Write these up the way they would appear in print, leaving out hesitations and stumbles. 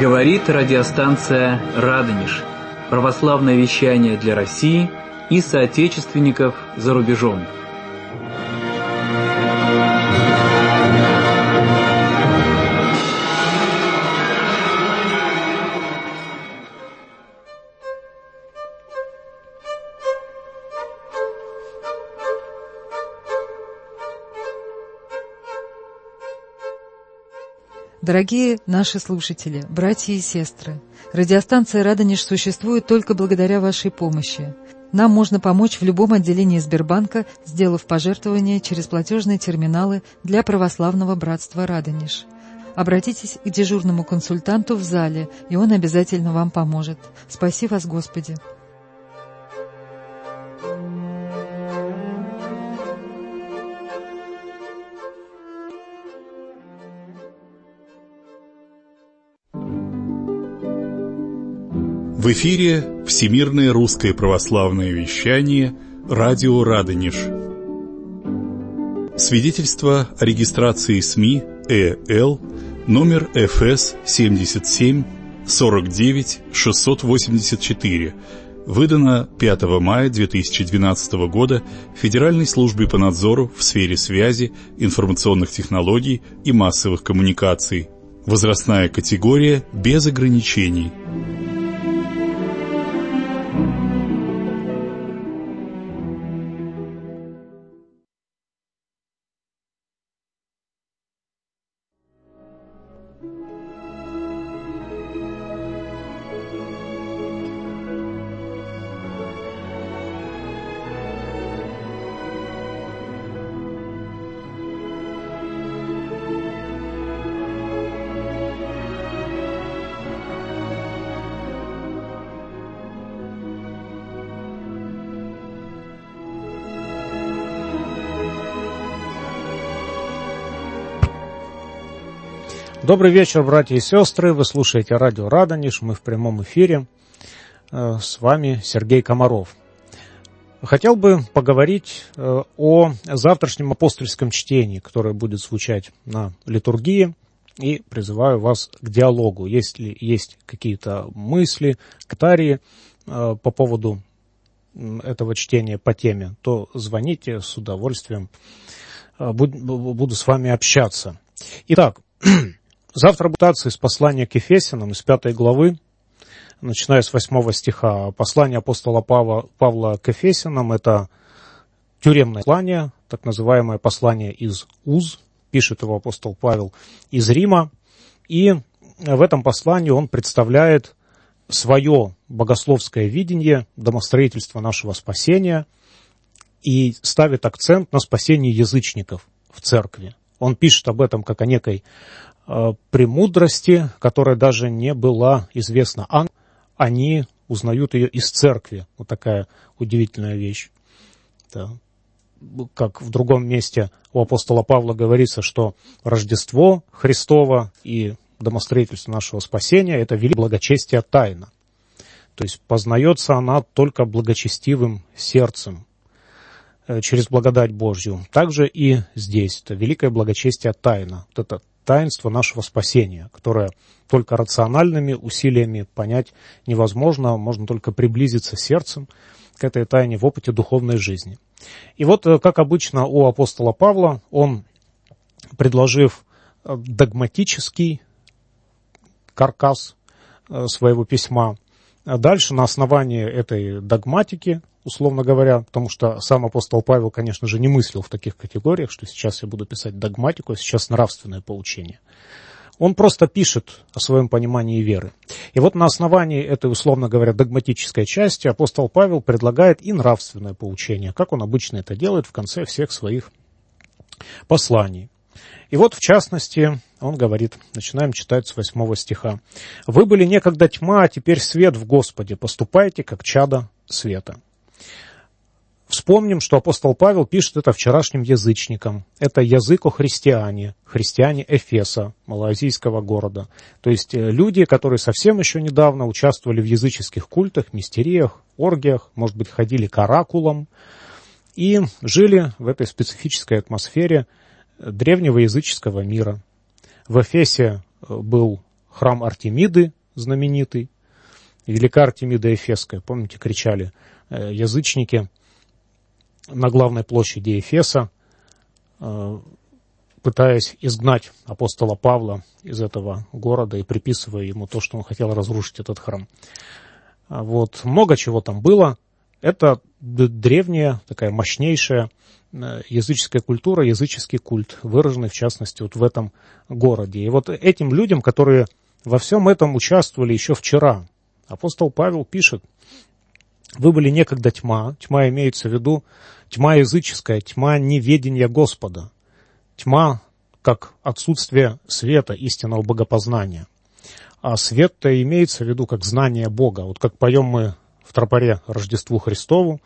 Говорит радиостанция «Радонеж». Православное вещание для России и соотечественников за рубежом. Дорогие наши слушатели, братья и сестры, радиостанция «Радонеж» существует только благодаря вашей помощи. Нам можно помочь в любом отделении Сбербанка, сделав пожертвования через платежные терминалы для православного братства «Радонеж». Обратитесь к дежурному консультанту в зале, и он обязательно вам поможет. Спаси вас, Господи! В эфире Всемирное русское православное вещание «Радио Радонеж». Свидетельство о регистрации СМИ ЭЛ номер ФС 77 49 684, выдано 5 мая 2012 года Федеральной службой по надзору в сфере связи, информационных технологий и массовых коммуникаций. Возрастная категория без ограничений. Добрый вечер, братья и сестры. Вы слушаете радио «Радонеж». Мы в прямом эфире. С вами Сергей Комаров. Хотел бы поговорить о завтрашнем апостольском чтении, которое будет звучать на литургии, и призываю вас к диалогу. Если есть какие-то мысли, комментарии по поводу этого чтения по теме, то звоните, с удовольствием буду с вами общаться. Итак, завтра будет цитация из послания к Ефесянам, из 5 главы, начиная с 8 стиха. Послание апостола Павла к Ефесянам – это тюремное послание, так называемое послание из Уз, пишет его апостол Павел из Рима. И в этом послании он представляет свое богословское видение домостроительства нашего спасения и ставит акцент на спасении язычников в церкви. Он пишет об этом как о некой премудрости, которая даже не была известна. Они узнают ее из церкви. Вот такая удивительная вещь. Да. Как в другом месте у апостола Павла говорится, что Рождество Христово и домостроительство нашего спасения – это великое благочестие тайна. То есть познается она только благочестивым сердцем, через благодать Божью. Также и здесь это великое благочестие тайна. Вот это таинство нашего спасения, которое только рациональными усилиями понять невозможно, можно только приблизиться сердцем к этой тайне в опыте духовной жизни. И вот, как обычно у апостола Павла, он, предложив догматический каркас своего письма, дальше на основании этой догматики, условно говоря, потому что сам апостол Павел, конечно же, не мыслил в таких категориях, что сейчас я буду писать догматику, а сейчас нравственное поучение. Он просто пишет о своем понимании веры. И вот на основании этой, условно говоря, догматической части апостол Павел предлагает и нравственное поучение, как он обычно это делает в конце всех своих посланий. И вот, в частности, он говорит, начинаем читать с 8 стиха. «Вы были некогда тьма, а теперь свет в Господе, поступайте, как чада света». Вспомним, что апостол Павел пишет это вчерашним язычникам. Это язык о христиане, христиане Эфеса, малоазийского города. То есть люди, которые совсем еще недавно участвовали в языческих культах, мистериях, оргиях, может быть, ходили к оракулам и жили в этой специфической атмосфере древнего языческого мира. В Эфесе был храм Артемиды знаменитый, велика Артемида Эфесская. Помните, кричали язычники на главной площади Эфеса, пытаясь изгнать апостола Павла из этого города и приписывая ему то, что он хотел разрушить этот храм. Вот. Много чего там было. Это древняя, такая мощнейшая языческая культура, языческий культ, выраженный, в частности, вот в этом городе. И вот этим людям, которые во всем этом участвовали еще вчера, апостол Павел пишет: вы были некогда тьма, тьма имеется в виду тьма языческая, тьма неведения Господа, тьма как отсутствие света, истинного богопознания. А свет-то имеется в виду как знание Бога. Вот как поем мы в тропаре Рождеству Христову: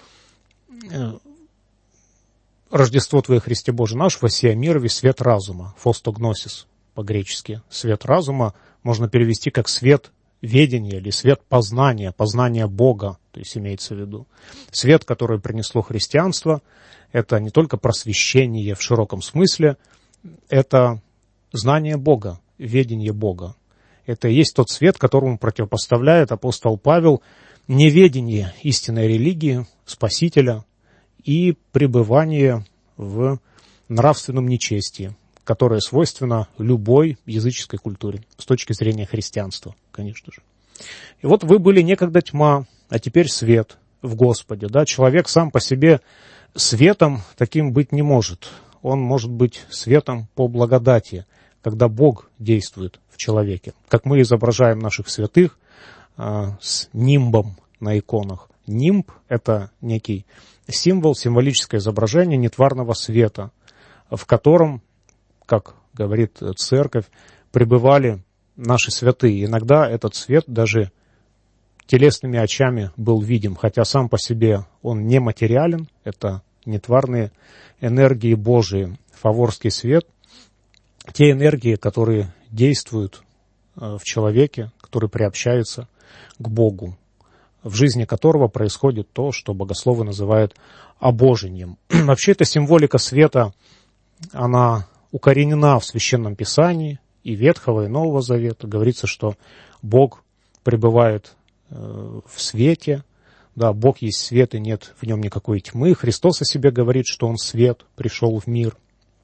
«Рождество Твое, Христе Боже наш, восия мирови свет разума», «фостогносис» по-гречески. Свет разума можно перевести как свет ведения или свет познания, познания Бога, то есть имеется в виду. Свет, который принесло христианство, это не только просвещение в широком смысле, это знание Бога, ведение Бога. Это и есть тот свет, которому противопоставляет апостол Павел неведение истинной религии, Спасителя и пребывание в нравственном нечестии, которое свойственно любой языческой культуре, с точки зрения христианства, конечно же. И вот вы были некогда тьма, а теперь свет в Господе. Да? Человек сам по себе светом таким быть не может. Он может быть светом по благодати, когда Бог действует в человеке. Как мы изображаем наших святых с нимбом на иконах. Нимб — это некий символ, символическое изображение нетварного света, в котором, как говорит Церковь, пребывали наши святые. Иногда этот свет даже телесными очами был видим, хотя сам по себе он не материален, это нетварные энергии Божии, фаворский свет, те энергии, которые действуют в человеке, который приобщается к Богу, в жизни которого происходит то, что богословы называют обожением. Вообще эта символика света, она укоренена в Священном Писании и Ветхого, и Нового Завета. Говорится, что Бог пребывает в свете, да, Бог есть свет, и нет в нем никакой тьмы. Христос о себе говорит, что Он свет, пришел в мир.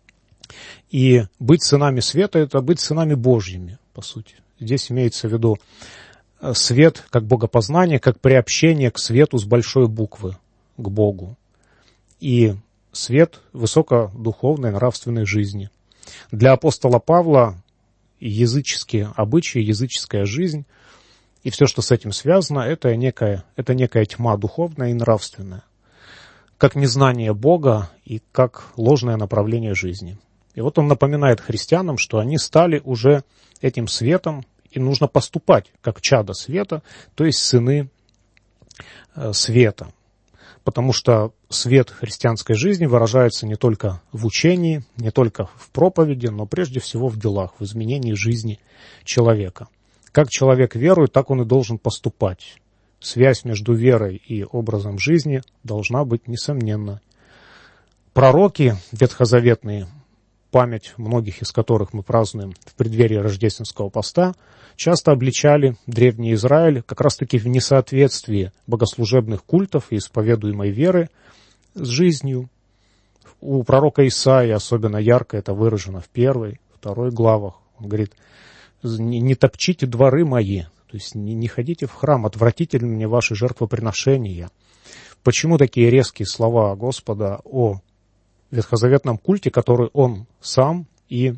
И быть сынами света — это быть сынами Божьими, по сути. Здесь имеется в виду свет как богопознание, как приобщение к свету с большой буквы, к Богу. И свет высокодуховной нравственной жизни. Для апостола Павла языческие обычаи, языческая жизнь и все, что с этим связано, это некая тьма духовная и нравственная, как незнание Бога и как ложное направление жизни. И вот он напоминает христианам, что они стали уже этим светом, и нужно поступать как чадо света, то есть сыны света. Потому что свет христианской жизни выражается не только в учении, не только в проповеди, но прежде всего в делах, в изменении жизни человека. Как человек верует, так он и должен поступать. Связь между верой и образом жизни должна быть несомненна. Пророки ветхозаветные, память многих из которых мы празднуем в преддверии рождественского поста, часто обличали древний Израиль как раз-таки в несоответствии богослужебных культов и исповедуемой веры с жизнью. У пророка Исаии особенно ярко это выражено в 1, 2 главах. Он говорит: «Не топчите дворы мои», то есть не ходите в храм, отвратительны мне ваши жертвоприношения. Почему такие резкие слова Господа о ветхозаветном культе, который Он сам и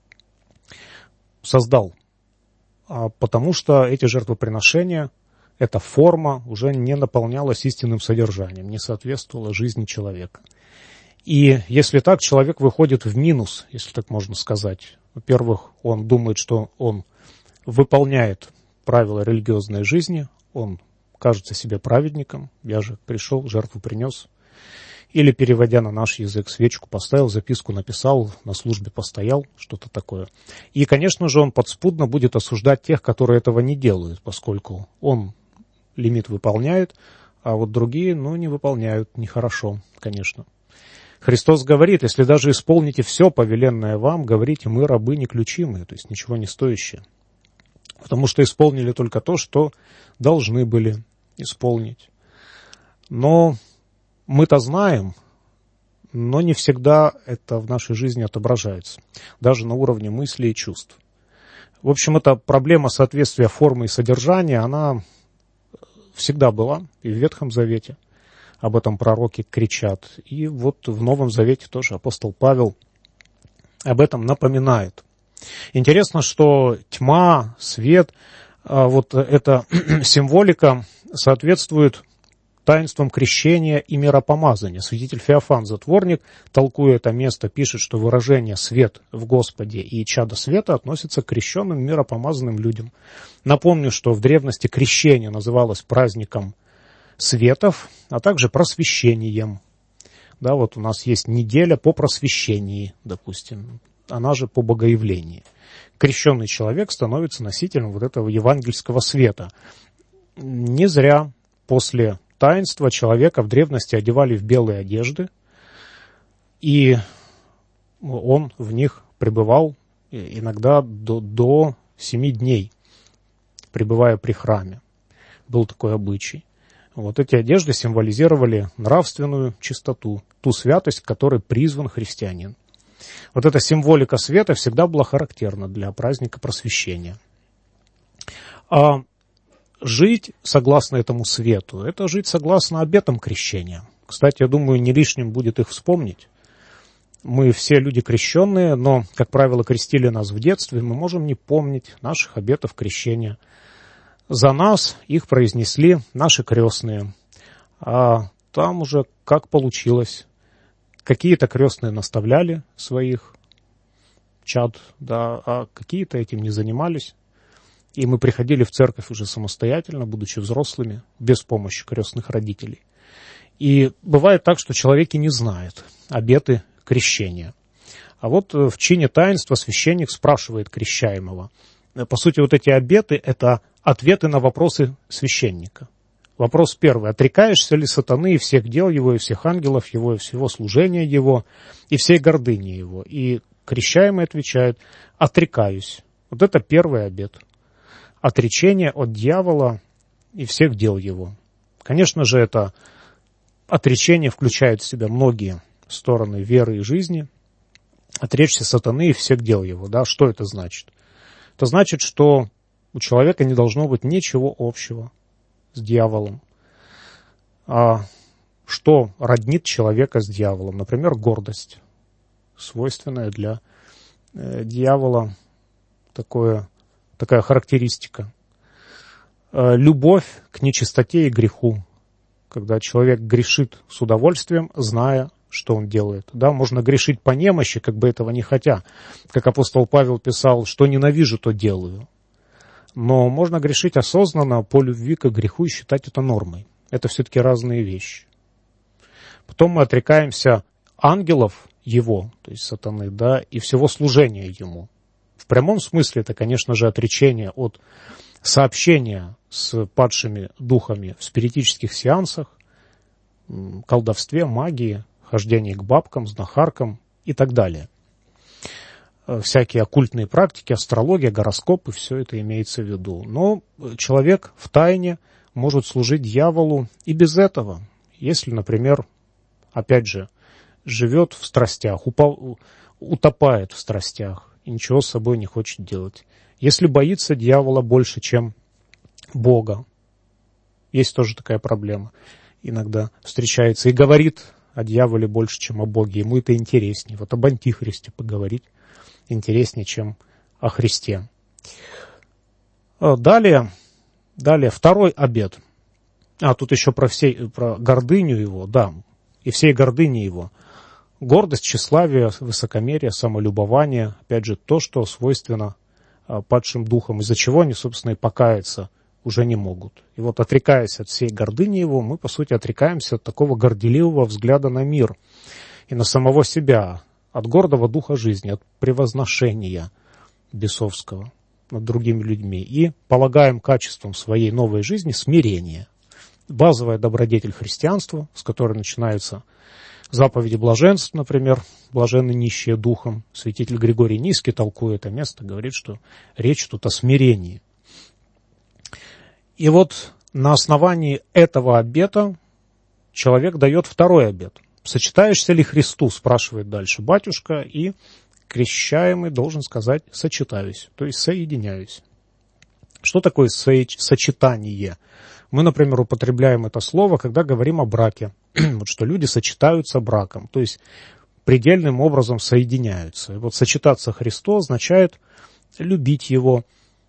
создал? Потому что эти жертвоприношения, эта форма уже не наполнялась истинным содержанием, не соответствовала жизни человека. И если так, человек выходит в минус, если так можно сказать. Во-первых, он думает, что он выполняет правила религиозной жизни, он кажется себе праведником, я же пришел, жертву принес. Или, переводя на наш язык, свечку поставил, записку написал, на службе постоял, что-то такое. И, конечно же, он подспудно будет осуждать тех, которые этого не делают, поскольку он лимит выполняет, а вот другие, не выполняют, нехорошо, конечно. Христос говорит: если даже исполните все повеленное вам, говорите, мы рабы неключимые, то есть ничего не стоящие. потому что исполнили только то, что должны были исполнить. Но мы-то знаем, но не всегда это в нашей жизни отображается, даже на уровне мыслей и чувств. В общем, эта проблема соответствия формы и содержания, она всегда была и в Ветхом Завете. Об этом пророки кричат. И вот в Новом Завете тоже апостол Павел об этом напоминает. Интересно, что тьма, свет, вот эта символика соответствует таинствам крещения и миропомазания. Святитель Феофан Затворник, толкуя это место, пишет, что выражение «свет в Господе» и «чадо света» относятся к крещенным миропомазанным людям. Напомню, что в древности крещение называлось праздником светов, а также просвещением. Да, вот у нас есть неделя по просвещении, допустим, она же по богоявлении. Крещенный человек становится носителем вот этого евангельского света. Не зря после таинства человека в древности одевали в белые одежды, и он в них пребывал иногда до 7 дней, пребывая при храме. Был такой обычай. Вот эти одежды символизировали нравственную чистоту, ту святость, к которой призван христианин. Вот эта символика света всегда была характерна для праздника просвещения. А жить согласно этому свету, это жить согласно обетам крещения. Кстати, я думаю, не лишним будет их вспомнить. Мы все люди крещенные, но, как правило, крестили нас в детстве, мы можем не помнить наших обетов крещения. За нас их произнесли наши крестные. А там уже как получилось. Какие-то крестные наставляли своих чад, да, а какие-то этим не занимались. И мы приходили в церковь уже самостоятельно, будучи взрослыми, без помощи крестных родителей. И бывает так, что человек и не знает обеты крещения. А вот в чине таинства священник спрашивает крещаемого. По сути, вот эти обеты – это ответы на вопросы священника. Вопрос первый. Отрекаешься ли сатаны и всех дел его, и всех ангелов его, и всего служения его, и всей гордыни его? И крещаемый отвечает: отрекаюсь. Вот это первый обет. Отречение от дьявола и всех дел его. Конечно же, это отречение включает в себя многие стороны веры и жизни. Отречься сатаны и всех дел его. Да? Что это значит? Это значит, что у человека не должно быть ничего общего с дьяволом. А что роднит человека с дьяволом? Например, гордость, свойственная для дьявола, такая характеристика. Любовь к нечистоте и греху, когда человек грешит с удовольствием, зная, что он делает. Да, можно грешить по немощи, как бы этого не хотя. Как апостол Павел писал, что ненавижу, то делаю. Но можно грешить осознанно по любви к греху и считать это нормой. Это все-таки разные вещи. Потом мы отрекаемся ангелов его, то есть сатаны, да, и всего служения ему. В прямом смысле это, конечно же, отречение от сообщения с падшими духами в спиритических сеансах, колдовстве, магии, хождении к бабкам, знахаркам и так далее. Всякие оккультные практики, астрология, гороскопы, все это имеется в виду. Но человек втайне может служить дьяволу и без этого. Если, например, опять же, живет в страстях, утопает в страстях и ничего с собой не хочет делать. Если боится дьявола больше, чем Бога, есть тоже такая проблема, иногда встречается, и говорит о дьяволе больше, чем о Боге. Ему это интереснее. Вот об антихристе поговорить интереснее, чем о Христе. Далее второй обет. Тут еще про гордыню его, да, и всей гордыни его. Гордость, тщеславие, высокомерие, самолюбование, опять же, то, что свойственно падшим духам, из-за чего они, собственно, и покаяться уже не могут. И вот, отрекаясь от всей гордыни его, мы, по сути, отрекаемся от такого горделивого взгляда на мир и на самого себя, от гордого духа жизни, от превозношения бесовского над другими людьми, и полагаем качеством своей новой жизни смирение. Базовая добродетель христианства, с которой начинаются заповеди блаженств, например, блаженны нищие духом. Святитель Григорий Низкий, толкуя это место, говорит, что речь тут о смирении. И вот на основании этого обета человек дает второй обет. «Сочетаешься ли Христу?» – спрашивает дальше батюшка, и крещаемый должен сказать «сочетаюсь», то есть «соединяюсь». Что такое сочетание? Мы, например, употребляем это слово, когда говорим о браке, вот что люди сочетаются браком, то есть предельным образом соединяются. И вот сочетаться Христу означает любить Его.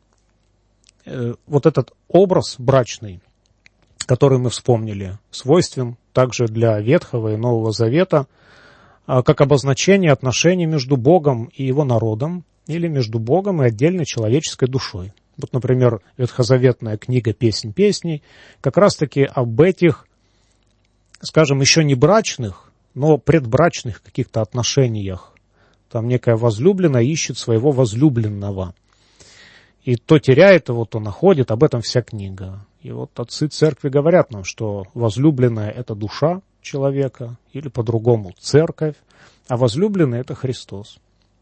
Вот этот образ брачный, который мы вспомнили, свойствен также для Ветхого и Нового Завета, как обозначение отношений между Богом и Его народом, или между Богом и отдельной человеческой душой. Вот, например, ветхозаветная книга «Песнь песней» как раз-таки об этих, скажем, еще не брачных, но предбрачных каких-то отношениях. Там некая возлюбленная ищет своего возлюбленного. И то теряет его, то находит, об этом вся книга. И вот отцы церкви говорят нам, что возлюбленная – это душа человека, или по-другому церковь, а возлюбленный – это Христос.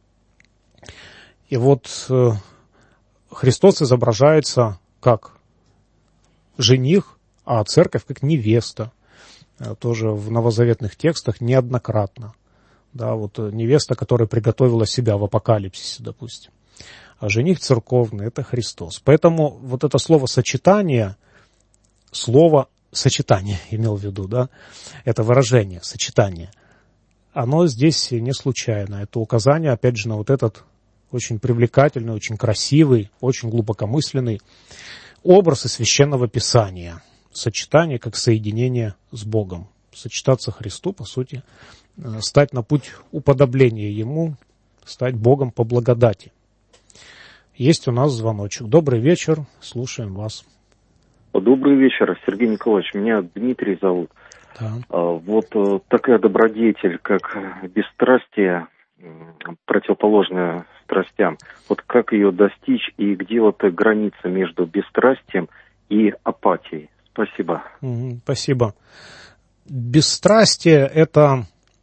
И вот Христос изображается как жених, а церковь как невеста. Тоже в новозаветных текстах неоднократно. Да, вот невеста, которая приготовила себя в Апокалипсисе, допустим. А жених церковный – это Христос. Поэтому вот это слово «сочетание», слово «сочетание» имел в виду, да, это выражение «сочетание», оно здесь не случайно. Это указание, опять же, на вот этот очень привлекательный, очень красивый, очень глубокомысленный образ из Священного Писания. Сочетание как соединение с Богом. Сочетаться Христу, по сути, стать на путь уподобления Ему, стать Богом по благодати. Есть у нас звоночек. Добрый вечер, слушаем вас. Добрый вечер, Сергей Николаевич. Меня Дмитрий зовут. Да. Вот такая добродетель, как бесстрастие, противоположная страстям. Вот как ее достичь и где вот граница между бесстрастием и апатией? Спасибо. Спасибо. Бесстрастие – это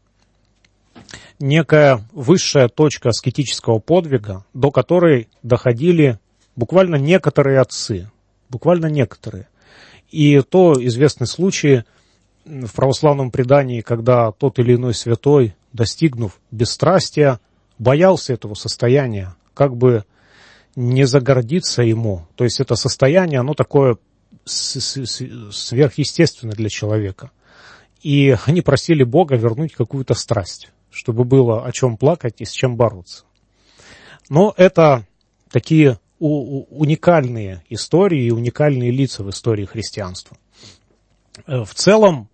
некая высшая точка аскетического подвига, до которой доходили буквально некоторые отцы, буквально некоторые. И то известны случаи в православном предании, когда тот или иной святой, достигнув бесстрастия, боялся этого состояния, как бы не загордиться ему. То есть это состояние, оно такое сверхъестественное для человека. И они просили Бога вернуть какую-то страсть, чтобы было о чем плакать и с чем бороться. Но это такие уникальные истории и уникальные лица в истории христианства. В целом,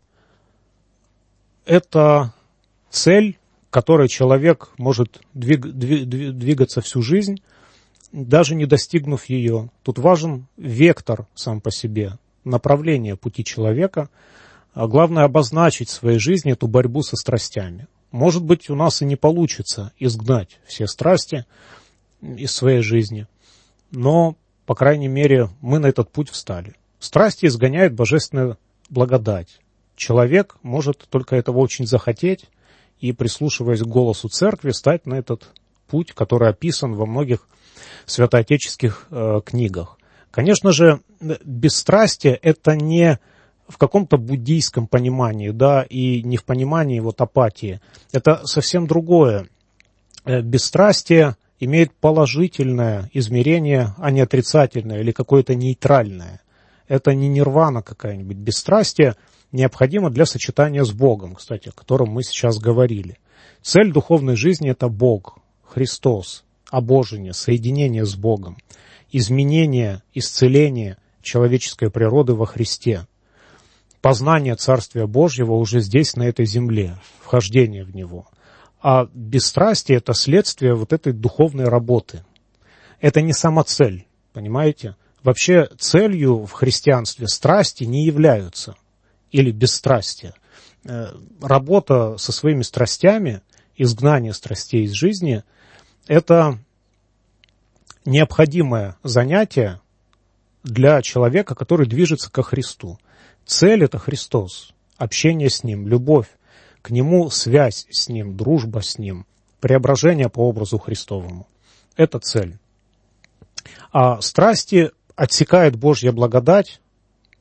это цель, к которой человек может двигаться всю жизнь, даже не достигнув ее. Тут важен вектор сам по себе, направление пути человека. А главное обозначить в своей жизни эту борьбу со страстями. Может быть, у нас и не получится изгнать все страсти из своей жизни, но, по крайней мере, мы на этот путь встали. Страсти изгоняет божественная благодать. Человек может только этого очень захотеть и, прислушиваясь к голосу церкви, стать на этот путь, который описан во многих святоотеческих книгах. Конечно же, бесстрастие – это не в каком-то буддийском понимании, да, и не в понимании вот апатии. Это совсем другое. Бесстрастие имеет положительное измерение, а не отрицательное или какое-то нейтральное. Это не нирвана какая-нибудь. Бесстрастие необходимо для сочетания с Богом, кстати, о котором мы сейчас говорили. Цель духовной жизни – это Бог, Христос, обожение, соединение с Богом, изменение, исцеление человеческой природы во Христе, познание Царствия Божьего уже здесь, на этой земле, вхождение в Него. А бесстрастие – это следствие вот этой духовной работы. Это не самоцель, понимаете? Вообще целью в христианстве страсти не являются, или бесстрастие. Работа со своими страстями, изгнание страстей из жизни – это необходимое занятие для человека, который движется ко Христу. Цель – это Христос, общение с Ним, любовь к Нему, связь с Ним, дружба с Ним, преображение по образу Христовому. Это цель. А страсти отсекает Божья благодать,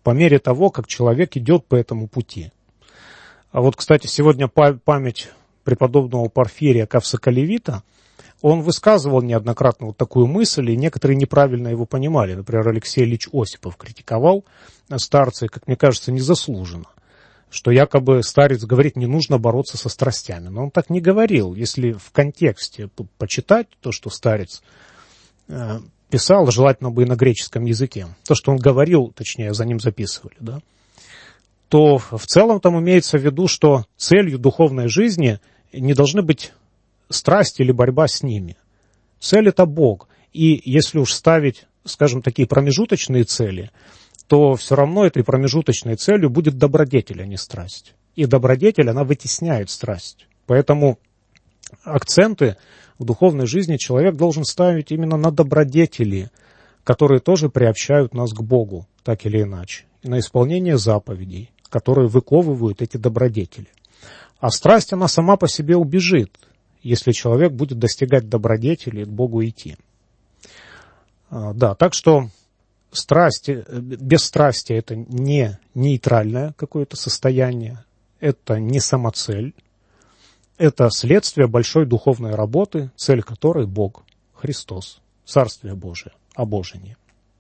по мере того, как человек идет по этому пути. А вот, кстати, сегодня память преподобного Порфирия Кавсоколевита, он высказывал неоднократно вот такую мысль, и некоторые неправильно его понимали. Например, Алексей Ильич Осипов критиковал старца, и, как мне кажется, незаслуженно, что якобы старец говорит, не нужно бороться со страстями. Но он так не говорил. Если в контексте почитать то, что старец писал, желательно бы и на греческом языке, то, что он говорил, точнее, за ним записывали, да, то в целом там имеется в виду, что целью духовной жизни не должны быть страсть или борьба с ними. Цель — это Бог. И если уж ставить, скажем, такие промежуточные цели, то все равно этой промежуточной целью будет добродетель, а не страсть. И добродетель, она вытесняет страсть. Поэтому акценты в духовной жизни человек должен ставить именно на добродетели, которые тоже приобщают нас к Богу, так или иначе, и на исполнение заповедей, которые выковывают эти добродетели. А страсть, она сама по себе убежит, если человек будет достигать добродетели и к Богу идти. Да, так что бесстрастие — это не нейтральное какое-то состояние, это не самоцель, это следствие большой духовной работы, цель которой Бог, Христос, Царствие Божие, обожение.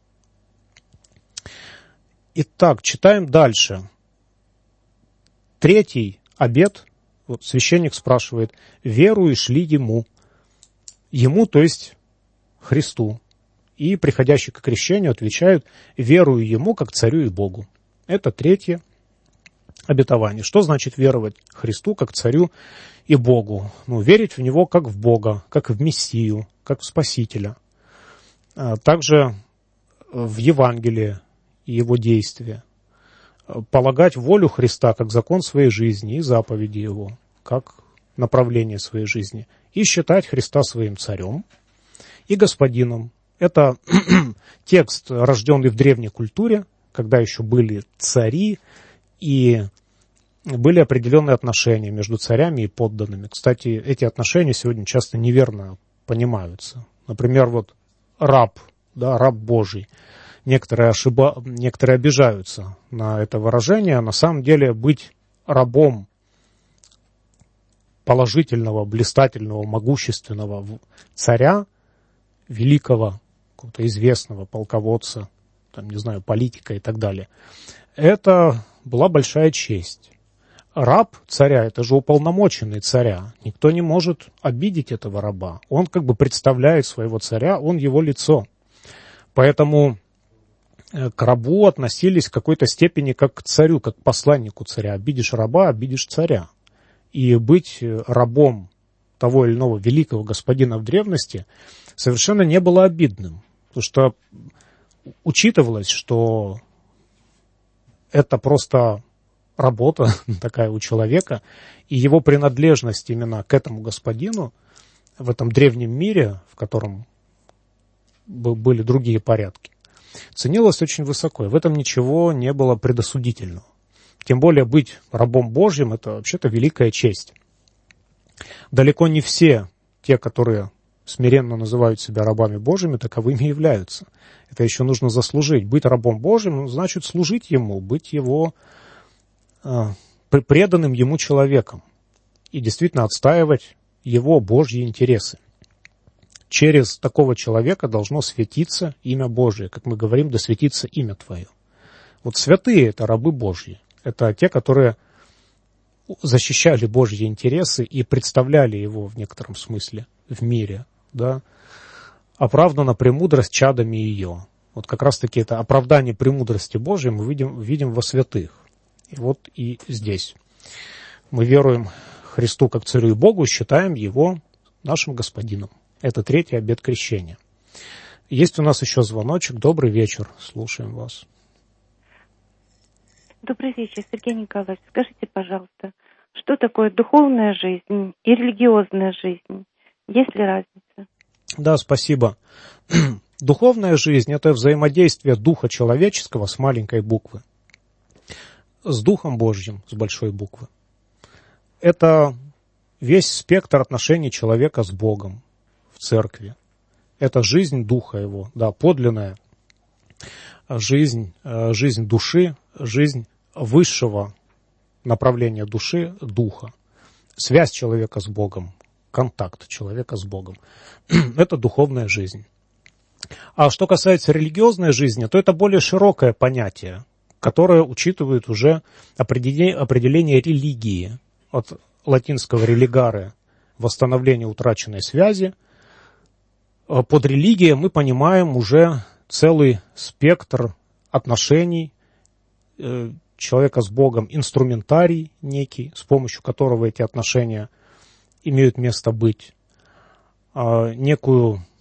Итак, читаем дальше. Третий обет. Вот священник спрашивает, веруешь ли ему? Ему, то есть Христу. И приходящий к крещению отвечают, верую ему, как царю и Богу. Это третье обетование. Что значит веровать Христу, как царю и Богу? Верить в него, как в Бога, как в Мессию, как в Спасителя. Также в Евангелие и его действия. Полагать волю Христа как закон своей жизни и заповеди его, как направление своей жизни. И считать Христа своим царем и господином. Это текст, рожденный в древней культуре, когда еще были цари и были определенные отношения между царями и подданными. Кстати, эти отношения сегодня часто неверно понимаются. Например, вот раб, да, раб Божий. Некоторые обижаются на это выражение. На самом деле быть рабом положительного, блистательного, могущественного царя, великого, какого-то известного полководца, там, не знаю, политика и так далее, это была большая честь. Раб царя — это же уполномоченный царя. Никто не может обидеть этого раба. Он как бы представляет своего царя, он его лицо. Поэтому к рабу относились в какой-то степени как к царю, как к посланнику царя. Обидишь раба, обидишь царя. И быть рабом того или иного великого господина в древности совершенно не было обидным. Потому что учитывалось, что это просто работа такая у человека, и его принадлежность именно к этому господину в этом древнем мире, в котором были другие порядки, ценилось очень высоко, и в этом ничего не было предосудительного. Тем более быть рабом Божьим — это вообще-то великая честь. Далеко не все те, которые смиренно называют себя рабами Божьими, таковыми являются. Это еще нужно заслужить. Быть рабом Божьим значит служить Ему, быть Его преданным Ему человеком и действительно отстаивать Его Божьи интересы. Через такого человека должно светиться имя Божие. Как мы говорим, да светится имя Твое. Вот святые — это рабы Божьи. Это те, которые защищали Божьи интересы и представляли Его в некотором смысле в мире. Да? Оправдана премудрость чадами ее. Вот как раз-таки это оправдание премудрости Божьей мы видим во святых. И вот и здесь. Мы веруем Христу как царю и Богу, считаем Его нашим господином. Это третий обет крещения. Есть у нас еще звоночек. Добрый вечер. Слушаем вас. Добрый вечер, Сергей Николаевич. Скажите, пожалуйста, что такое духовная жизнь и религиозная жизнь? Есть ли разница? Да, спасибо. Духовная жизнь — это взаимодействие духа человеческого с маленькой буквы с Духом Божьим с большой буквы. Это весь спектр отношений человека с Богом в церкви. Это жизнь Духа Его, да, подлинная жизнь души, жизнь высшего направления души, духа, связь человека с Богом, контакт человека с Богом. Это духовная жизнь. А что касается религиозной жизни, то это более широкое понятие, которое учитывает уже определение религии, от латинского religare – восстановление утраченной связи. Под религией мы понимаем уже целый спектр отношений человека с Богом, инструментарий некий, с помощью которого эти отношения имеют место быть, некую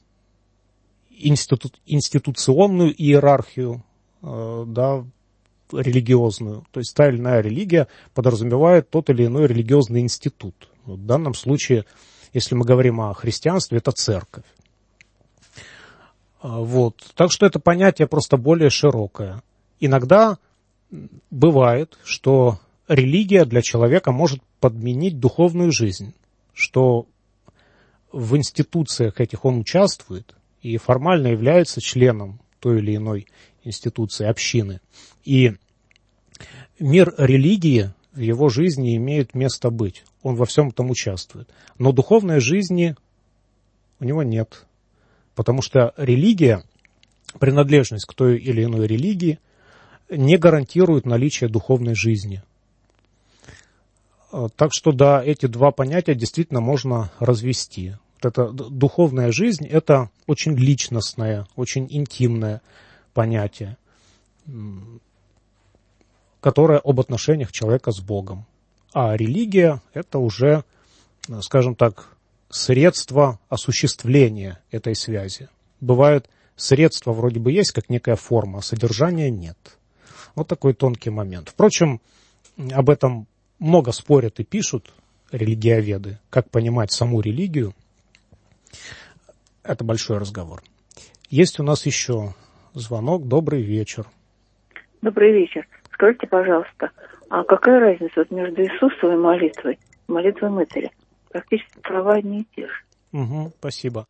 институционную иерархию, религиозную. То есть та или иная религия подразумевает тот или иной религиозный институт. В данном случае, если мы говорим о христианстве, это церковь. Так что это понятие просто более широкое. Иногда бывает, что религия для человека может подменить духовную жизнь, что в институциях этих он участвует и формально является членом той или иной институции, общины. И мир религии в его жизни имеет место быть. Он во всем этом участвует. Но духовной жизни у него нет. Потому что религия, принадлежность к той или иной религии, не гарантирует наличие духовной жизни. Так что да, эти два понятия действительно можно развести. Это духовная жизнь – это очень личностное, очень интимное понятие, которое об отношениях человека с Богом. А религия – это уже, скажем так, средство осуществления этой связи. Бывают средства вроде бы есть, как некая форма, а содержания нет. Вот такой тонкий момент. Впрочем, об этом много спорят и пишут религиоведы. Как понимать саму религию – это большой разговор. Есть у нас еще звонок. Добрый вечер. Добрый вечер. Скажите, пожалуйста, а какая разница между Иисусовой молитвой и молитвой Мытаря? Практически слова одни и те же. Спасибо.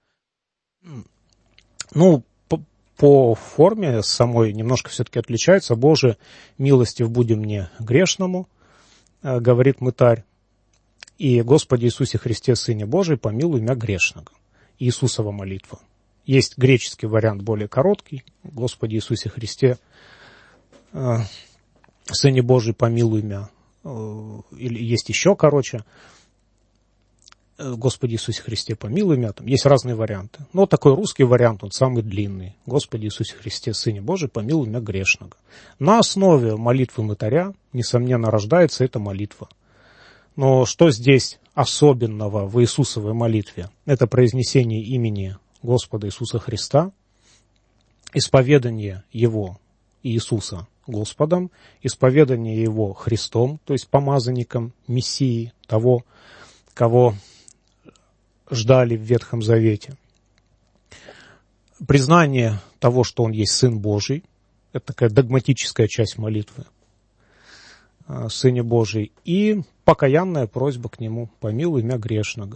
По форме самой немножко все-таки отличается. «Боже, милостив буди мне грешному», говорит Мытарь, и «Господи Иисусе Христе, Сыне Божий, помилуй меня грешного». Иисусова молитва. Есть греческий вариант более короткий. «Господи Иисусе Христе, Сыне Божий, помилуй меня». Или есть еще короче. «Господи Иисусе Христе, помилуй меня». Там есть разные варианты. Но такой русский вариант, он самый длинный. «Господи Иисусе Христе, Сыне Божий, помилуй меня грешного». На основе молитвы Мытаря, несомненно, рождается эта молитва. Но что здесь особенного в Иисусовой молитве? Это произнесение имени Господа Иисуса Христа, исповедание Его, Иисуса, Господом, исповедание Его Христом, то есть помазанником, Мессией, того, кого ждали в Ветхом Завете. Признание того, что Он есть Сын Божий, это такая догматическая часть молитвы, Сыне Божий, и покаянная просьба к Нему: «Помилуй меня грешного».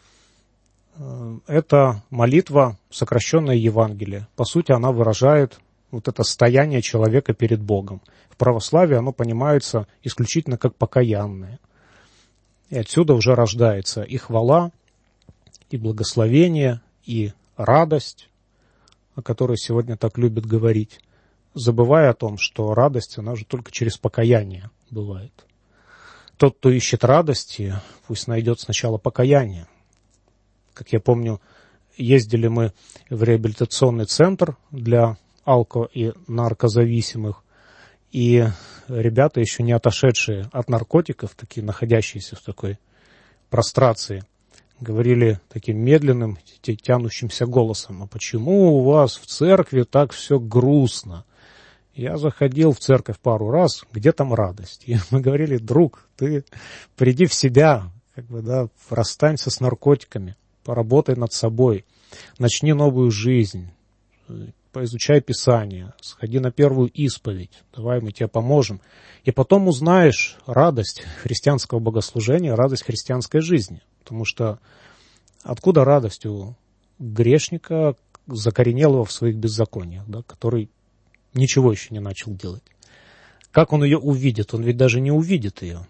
Это молитва, сокращенная Евангелие. По сути, она выражает вот это стояние человека перед Богом. В православии оно понимается исключительно как покаянное. И отсюда уже рождается и хвала, и благословение, и радость, о которой сегодня так любят говорить, забывая о том, что радость, она же только через покаяние бывает. Тот, кто ищет радости, пусть найдет сначала покаяние. Как я помню, ездили мы в реабилитационный центр для алко- и наркозависимых, и ребята, еще не отошедшие от наркотиков, такие находящиеся в такой прострации, говорили таким медленным, тянущимся голосом: «А почему у вас в церкви так все грустно?» Я заходил в церковь пару раз, где там радость? И мы говорили: друг, ты приди в себя, расстанься с наркотиками, поработай над собой, начни новую жизнь, поизучай Писание, сходи на первую исповедь, давай мы тебе поможем. И потом узнаешь радость христианского богослужения, радость христианской жизни. Потому что откуда радость у грешника, закоренелого в своих беззакониях, который ничего еще не начал делать. Как он ее увидит? Он ведь даже не увидит ее.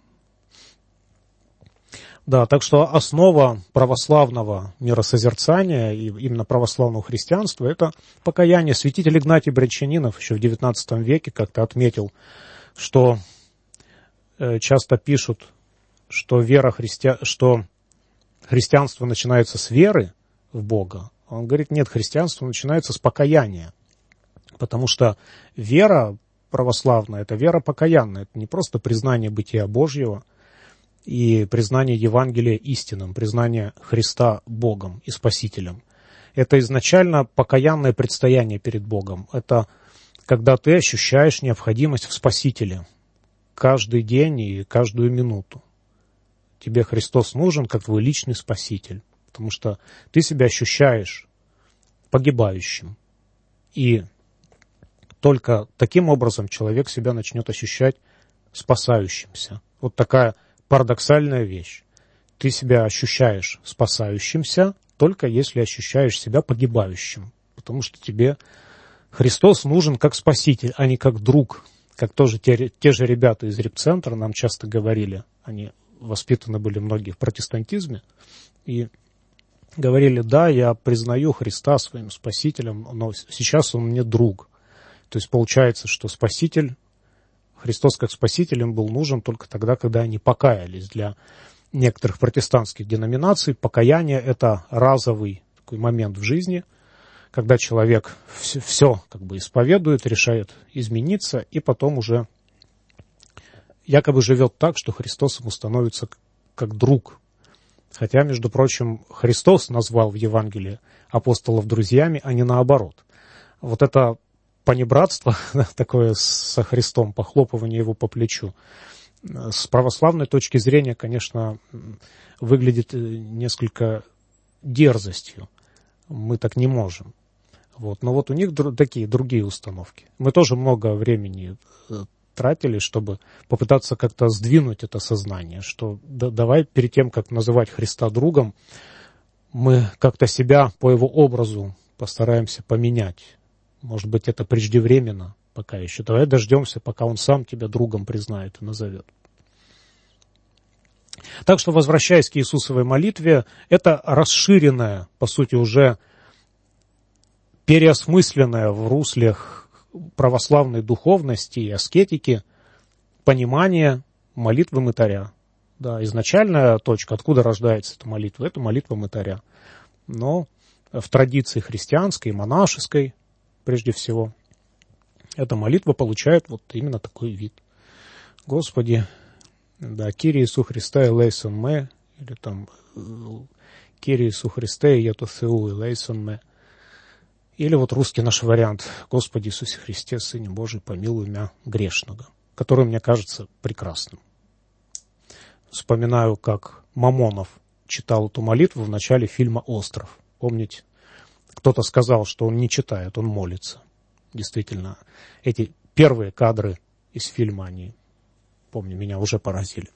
Да, так что основа православного миросозерцания и именно православного христианства — это покаяние. Святитель Игнатий Брянчанинов еще в XIX веке как-то отметил, что часто пишут, что что христианство начинается с веры в Бога. Он говорит, нет, христианство начинается с покаяния, потому что вера православная — это вера покаянная, это не просто признание бытия Божьего и признание Евангелия истинным, признание Христа Богом и Спасителем. Это изначально покаянное предстояние перед Богом. Это когда ты ощущаешь необходимость в Спасителе каждый день и каждую минуту. Тебе Христос нужен как твой личный Спаситель, потому что ты себя ощущаешь погибающим. И только таким образом человек себя начнет ощущать спасающимся. Вот такая парадоксальная вещь. Ты себя ощущаешь спасающимся, только если ощущаешь себя погибающим. Потому что тебе Христос нужен как спаситель, а не как друг. Как тоже те же ребята из репцентра нам часто говорили. Они воспитаны были многие в протестантизме. И говорили, да, я признаю Христа своим спасителем, но сейчас он мне друг. То есть получается, что спаситель, Христос как спаситель им был нужен только тогда, когда они покаялись. Для некоторых протестантских деноминаций покаяние — это разовый такой момент в жизни, когда человек все как бы исповедует, решает измениться, и потом уже якобы живет так, что Христос ему становится как друг. Хотя, между прочим, Христос назвал в Евангелии апостолов друзьями, а не наоборот. Вот это понебратство такое со Христом, похлопывание его по плечу, с православной точки зрения, конечно, выглядит несколько дерзостью. Мы так не можем. Вот. Но вот у них такие другие установки. Мы тоже много времени тратили, чтобы попытаться как-то сдвинуть это сознание, что давай перед тем, как называть Христа другом, мы как-то себя по его образу постараемся поменять. Может быть, это преждевременно пока еще. Давай дождемся, пока он сам тебя другом признает и назовет. Так что, возвращаясь к Иисусовой молитве, это расширенная, по сути, уже переосмысленная в русле православной духовности и аскетики понимание молитвы мытаря. Да, изначальная точка, откуда рождается эта молитва, это молитва мытаря. Но в традиции христианской, монашеской, прежде всего, эта молитва получает вот именно такой вид. Господи, да, Кирий Иису Христе элейсон ме, или там Кирий Иису Христе ето Θεού элейсон ме. Или вот русский наш вариант Господи Иисусе Христе, Сыне Божий, помилуй мя грешного, который мне кажется прекрасным. Вспоминаю, как Мамонов читал эту молитву в начале фильма «Остров». Помните? Кто-то сказал, что он не читает, он молится. Действительно, эти первые кадры из фильма, они, помню, меня уже поразили.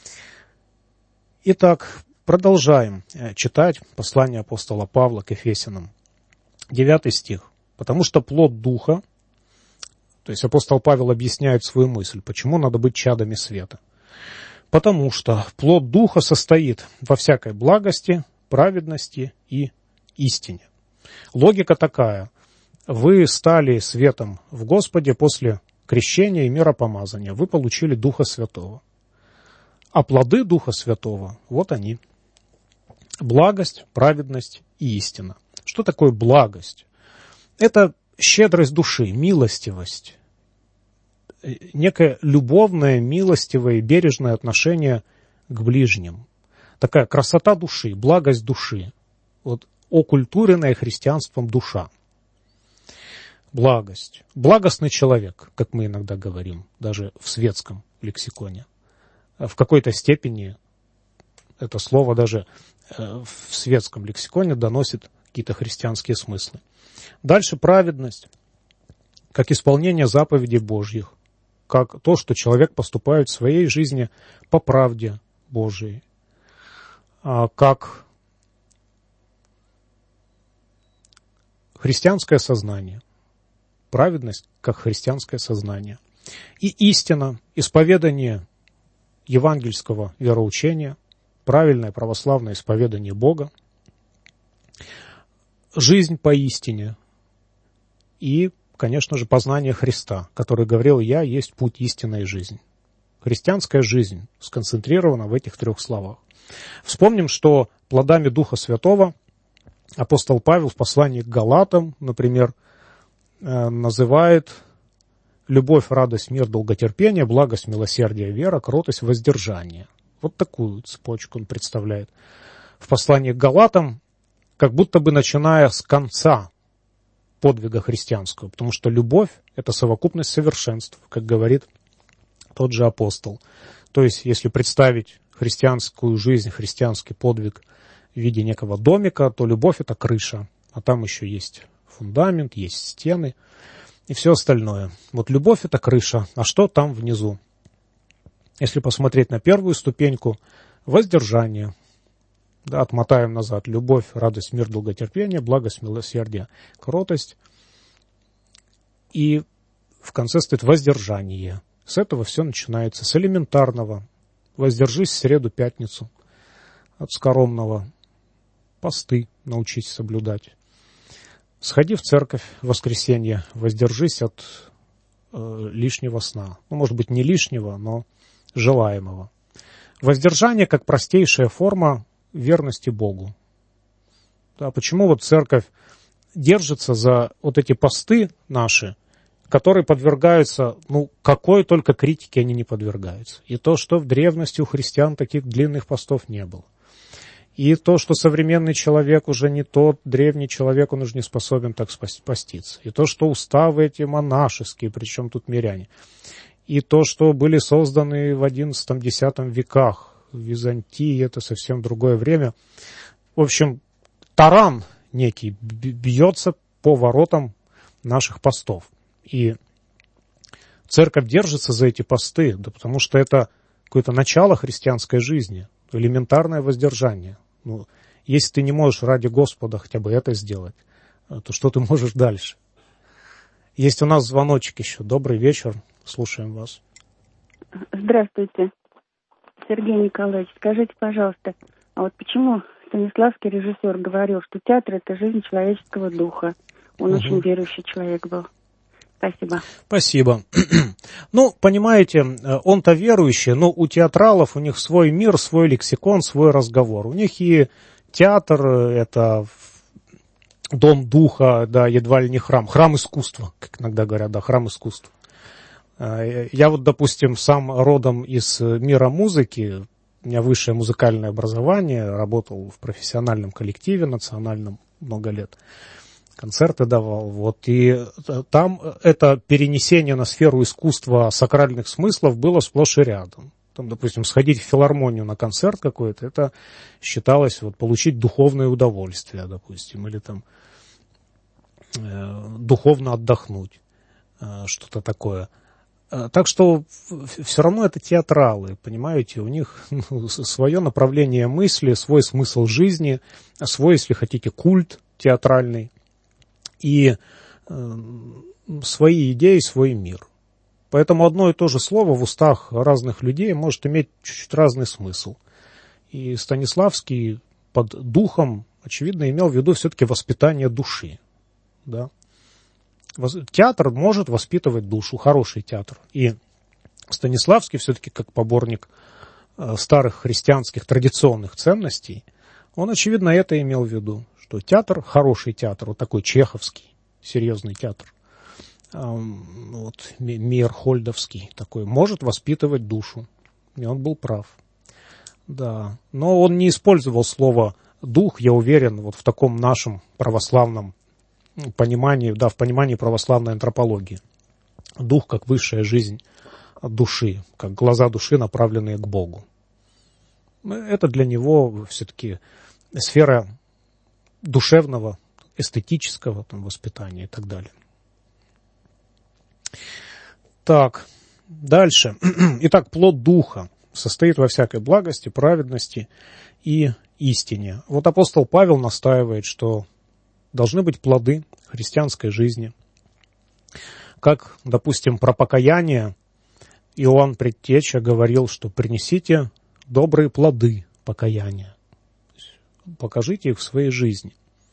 Итак, продолжаем читать послание апостола Павла к Ефесянам. 9 стих. «Потому что плод Духа», то есть апостол Павел объясняет свою мысль, почему надо быть чадами света. «Потому что плод Духа состоит во всякой благости, праведности и истине». Логика такая. Вы стали светом в Господе после крещения и миропомазания. Вы получили Духа Святого. А плоды Духа Святого, вот они. Благость, праведность и истина. Что такое благость? Это щедрость души, милостивость. Некое любовное, милостивое и бережное отношение к ближним. Такая красота души, благость души. Вот окультуренная христианством душа. Благость. Благостный человек, как мы иногда говорим, даже в светском лексиконе. В какой-то степени это слово даже в светском лексиконе доносит какие-то христианские смыслы. Дальше праведность, как исполнение заповедей Божьих, как то, что человек поступает в своей жизни по правде Божией, как христианское сознание. Праведность как христианское сознание. И истина, исповедание евангельского вероучения, правильное православное исповедание Бога, жизнь по истине и, конечно же, познание Христа, который говорил: «Я есть путь, истина и жизнь». Христианская жизнь сконцентрирована в этих 3 словах. Вспомним, что плодами Духа Святого апостол Павел в послании к Галатам, например, называет любовь, радость, мир, долготерпение, благость, милосердие, вера, кротость, воздержание. Вот такую цепочку он представляет. В послании к Галатам, как будто бы начиная с конца подвига христианского, потому что любовь – это совокупность совершенств, как говорит тот же апостол. То есть, если представить христианскую жизнь, христианский подвиг в виде некого домика, то любовь – это крыша, а там еще есть фундамент, есть стены и все остальное. Вот любовь – это крыша, а что там внизу? Если посмотреть на первую ступеньку – воздержание. Да, отмотаем назад. Любовь, радость, мир, долготерпение, благость, милосердие, кротость. И в конце стоит воздержание. С этого все начинается, с элементарного. Воздержись в среду, пятницу. От скоромного. Посты научись соблюдать. Сходи в церковь в воскресенье. Воздержись от лишнего сна. Ну, может быть, не лишнего, но желаемого. Воздержание как простейшая форма верности Богу. Да, почему вот церковь держится за вот эти посты наши, которые подвергаются, какой только критике они не подвергаются. И то, что в древности у христиан таких длинных постов не было. И то, что современный человек уже не тот, древний человек, он уже не способен так поститься. И то, что уставы эти монашеские, причем тут миряне. И то, что были созданы в XI-X веках, в Византии, это совсем другое время. В общем, таран некий бьется по воротам наших постов. И церковь держится за эти посты, да потому что это какое-то начало христианской жизни, элементарное воздержание. Если ты не можешь ради Господа хотя бы это сделать, то что ты можешь дальше? Есть у нас звоночек еще. Добрый вечер. Слушаем вас. Здравствуйте, Сергей Николаевич. Скажите, пожалуйста, а вот почему Станиславский режиссер говорил, что театр – это жизнь человеческого духа? Он очень верующий человек был. Спасибо. Спасибо. Понимаете, он-то верующий, но у театралов у них свой мир, свой лексикон, свой разговор. У них и театр – это дом духа, да, едва ли не храм. Храм искусства, как иногда говорят, да, храм искусства. Я вот, допустим, сам родом из мира музыки, у меня высшее музыкальное образование, работал в профессиональном коллективе национальном много лет, концерты давал, и там это перенесение на сферу искусства сакральных смыслов было сплошь и рядом. Там, допустим, сходить в филармонию на концерт какой-то, это считалось получить духовное удовольствие, допустим, или там духовно отдохнуть, что-то такое. Так что все равно это театралы, понимаете, у них свое направление мысли, свой смысл жизни, свой, если хотите, культ театральный и свои идеи, свой мир. Поэтому одно и то же слово в устах разных людей может иметь чуть-чуть разный смысл. И Станиславский под духом, очевидно, имел в виду все-таки воспитание души, да. Театр может воспитывать душу, хороший театр. И Станиславский все-таки как поборник старых христианских традиционных ценностей, он, очевидно, это имел в виду, что театр, хороший театр, вот такой чеховский, серьезный театр, Мейерхольдовский такой, может воспитывать душу. И он был прав. Да. Но он не использовал слово «дух», я уверен, вот в таком нашем православном понимании, да, в понимании православной антропологии. Дух как высшая жизнь души, как глаза души, направленные к Богу. Это для него все-таки сфера душевного, эстетического воспитания и так далее. Так, дальше. Итак, плод духа состоит во всякой благости, праведности и истине. Вот апостол Павел настаивает, что должны быть плоды христианской жизни. Как, допустим, про покаяние Иоанн Предтеча говорил, что принесите добрые плоды покаяния. Покажите их в своей жизни.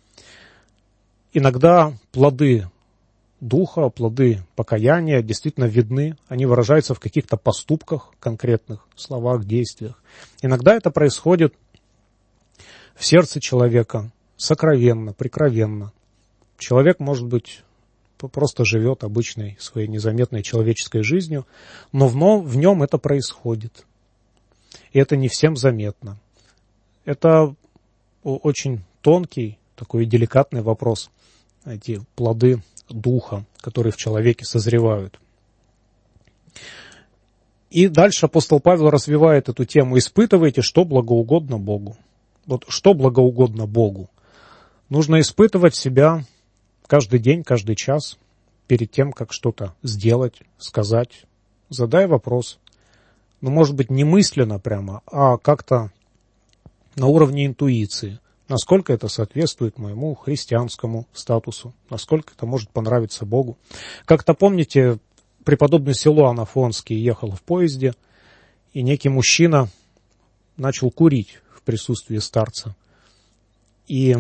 Иногда плоды духа, плоды покаяния действительно видны. Они выражаются в каких-то поступках, конкретных словах, действиях. Иногда это происходит в сердце человека, сокровенно, прикровенно. Человек, может быть, просто живет обычной своей незаметной человеческой жизнью, но в нем это происходит. И это не всем заметно. Это очень тонкий, такой деликатный вопрос. Эти плоды духа, которые в человеке созревают. И дальше апостол Павел развивает эту тему. Испытывайте, что благоугодно Богу. Вот что благоугодно Богу. Нужно испытывать себя каждый день, каждый час, перед тем, как что-то сделать, сказать. Задай вопрос. Ну, может быть, не мысленно прямо, а как-то на уровне интуиции. Насколько это соответствует моему христианскому статусу, насколько это может понравиться Богу. Как-то помните, преподобный Силуан Афонский ехал в поезде, и некий мужчина начал курить в присутствии старца. И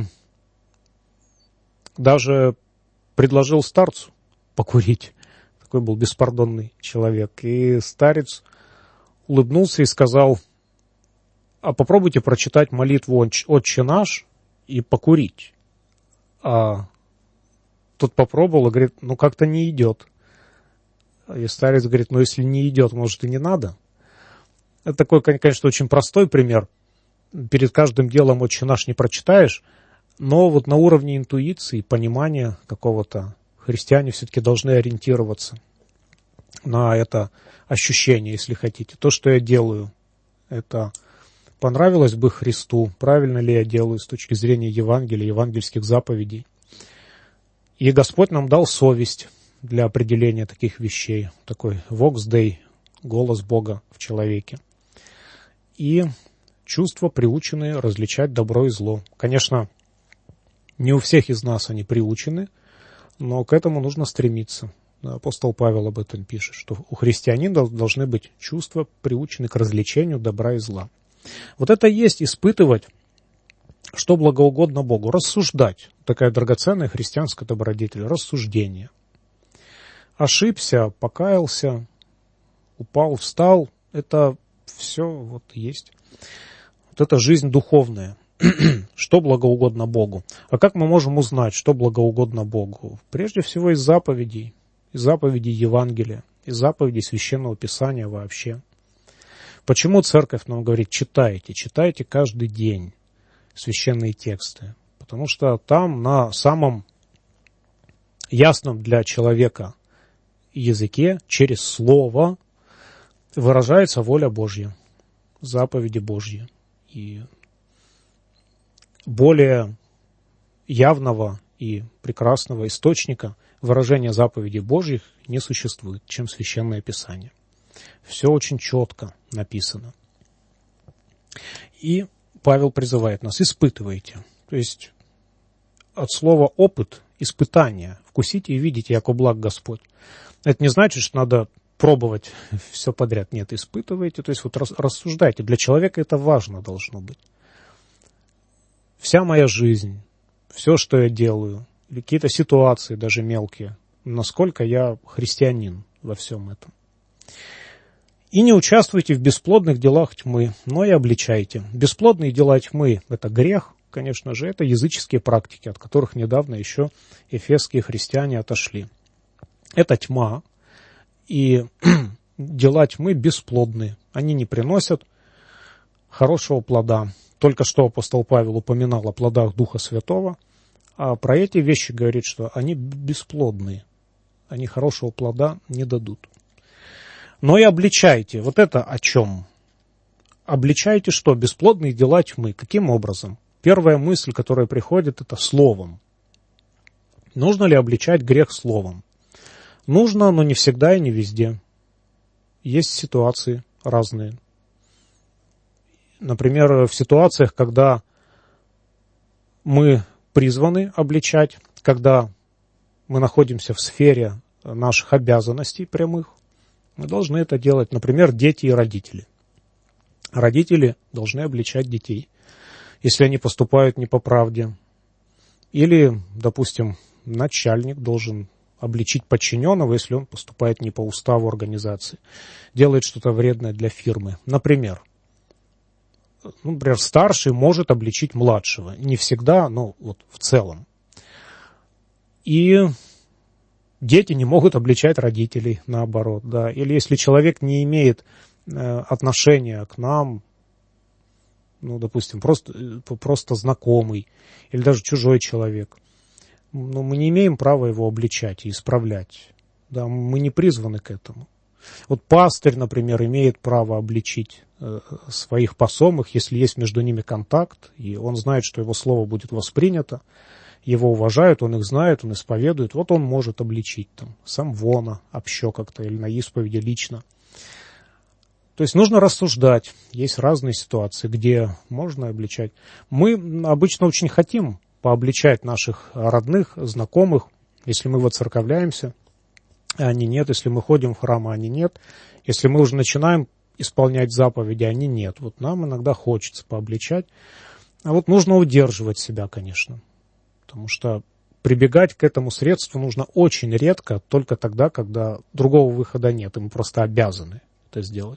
даже предложил старцу покурить. Такой был беспардонный человек. И старец улыбнулся и сказал: а попробуйте прочитать молитву «Отче наш» и покурить. А тот попробовал и говорит: ну как-то не идет. И старец говорит: ну если не идет, может и не надо. Это такой, конечно, очень простой пример. Перед каждым делом «Отче наш» не прочитаешь, но вот на уровне интуиции, понимания какого-то христиане все-таки должны ориентироваться на это ощущение, если хотите. То, что я делаю, это понравилось бы Христу, правильно ли я делаю с точки зрения Евангелия, евангельских заповедей. И Господь нам дал совесть для определения таких вещей. Такой vox Dei, голос Бога в человеке. И чувства, приученные различать добро и зло. Конечно, не у всех из нас они приучены, но к этому нужно стремиться. Апостол Павел об этом пишет, что у христианина должны быть чувства, приученные к различению добра и зла. Вот это и есть испытывать, что благоугодно Богу, рассуждать. Такая драгоценная христианская добродетель, рассуждение. Ошибся, покаялся, упал, встал, это все вот есть. Вот это жизнь духовная. Что благоугодно Богу. А как мы можем узнать, что благоугодно Богу? Прежде всего из заповедей Евангелия, из заповедей Священного Писания вообще. Почему церковь нам говорит: читайте каждый день священные тексты? Потому что там на самом ясном для человека языке, через слово, выражается воля Божья, заповеди Божьи. И более явного и прекрасного источника выражения заповедей Божьих не существует, чем Священное Писание. Все очень четко написано. И Павел призывает нас: испытывайте. То есть от слова опыт, испытание. Вкусите и видите, яко благ Господь. Это не значит, что надо пробовать все подряд. Нет, испытывайте, то есть вот рассуждайте. Для человека это важно должно быть. Вся моя жизнь, все, что я делаю, или какие-то ситуации, даже мелкие, насколько я христианин во всем этом. И не участвуйте в бесплодных делах тьмы, но и обличайте. Бесплодные дела тьмы – это грех, конечно же, это языческие практики, от которых недавно еще эфесские христиане отошли. Это тьма, и дела тьмы бесплодны. Они не приносят хорошего плода. Только что апостол Павел упоминал о плодах Духа Святого, а про эти вещи говорит, что они бесплодны. Они хорошего плода не дадут. Но и обличайте. Вот это о чем? Обличайте что? Бесплодные дела тьмы. Каким образом? Первая мысль, которая приходит, это словом. Нужно ли обличать грех словом? Нужно, но не всегда и не везде. Есть ситуации разные. Например, в ситуациях, когда мы призваны обличать, когда мы находимся в сфере наших обязанностей прямых, мы должны это делать. Например, дети и родители. Родители должны обличать детей, если они поступают не по правде. Или, допустим, начальник должен обличить подчиненного, если он поступает не по уставу организации, делает что-то вредное для фирмы. Например, старший может обличить младшего. Не всегда, но вот в целом. И дети не могут обличать родителей, наоборот. Да. Или если человек не имеет отношения к нам, допустим, просто знакомый или даже чужой человек, мы не имеем права его обличать и исправлять. Да, мы не призваны к этому. Вот пастырь, например, имеет право обличить своих посомых, если есть между ними контакт, и он знает, что его слово будет воспринято, его уважают, он их знает, он исповедует, вот он может обличить сам вона, общо как-то, или на исповеди лично. То есть нужно рассуждать. Есть разные ситуации, где можно обличать. Мы обычно очень хотим пообличать наших родных, знакомых, если мы воцерковляемся, а они нет, если мы ходим в храм, а они нет, если мы уже начинаем исполнять заповеди, а они нет. Вот нам иногда хочется пообличать. А вот нужно удерживать себя, конечно, потому что прибегать к этому средству нужно очень редко, только тогда, когда другого выхода нет, и мы просто обязаны это сделать.